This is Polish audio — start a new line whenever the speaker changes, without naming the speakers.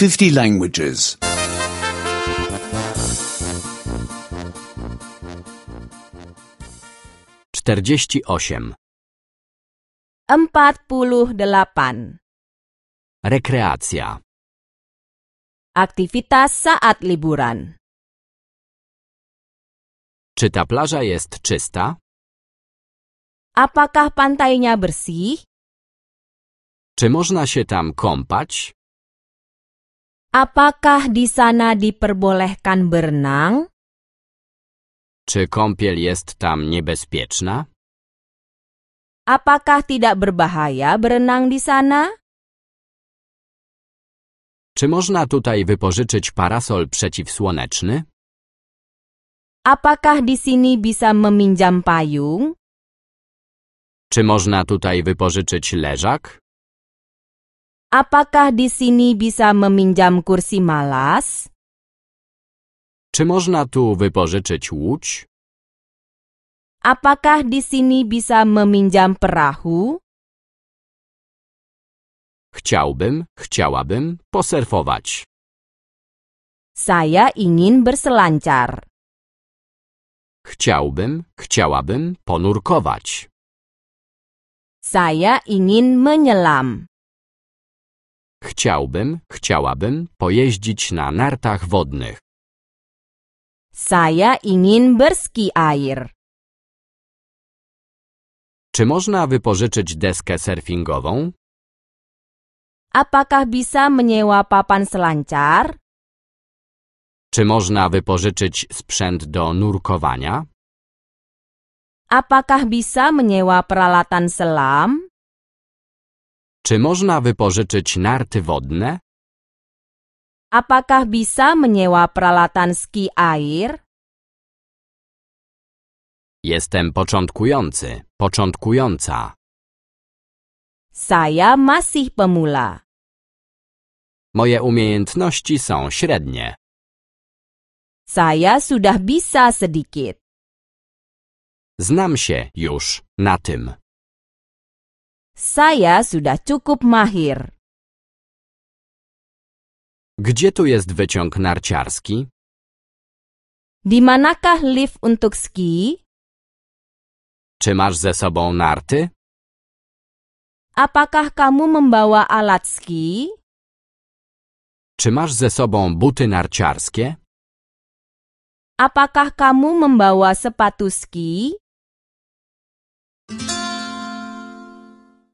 50 languages.
48.
48.
Rekreacja.
Aktivitas saat liburan.
Czy ta plaża jest czysta?
Apakah pantainya bersih?
Czy można się tam kąpać?
Apakah di sana diperbolehkan berenang?
Czy kąpiel jest tam niebezpieczna?
Apakah tidak berbahaya berenang di sana?
Czy można tutaj wypożyczyć parasol przeciwsłoneczny?
Apakah di sini bisa meminjam payung?
Czy można tutaj wypożyczyć leżak?
Apakah di sini bisa meminjam kursi malas?
Czy można tu wypożyczyć łódź?
Apakah di sini bisa meminjam perahu?
Chciałabym posurfować.
Saya ingin berselancar.
Chciałabym ponurkować.
Saya ingin menyelam.
Chciałabym pojeździć na nartach wodnych.
Saya ingin berski air.
Czy można wypożyczyć deskę surfingową?
Apakah bisa menyewa papan selancar?
Czy można wypożyczyć sprzęt do nurkowania?
Apakah bisa menyewa peralatan selam?
Czy można wypożyczyć narty wodne?
Apakah bisa menyewa peralatan ski air?
Jestem początkująca.
Saya masih pemula.
Moje umiejętności są średnie.
Saya sudah bisa sedikit.
Znam się już na tym.
Saya sudah cukup mahir.
Gdzie tu jest wyciąg narciarski?
Di manakah lift untuk ski?
Czy masz ze sobą narty?
Apakah kamu membawa alat ski?
Czy masz ze sobą buty narciarskie?
Apakah kamu membawa sepatu ski?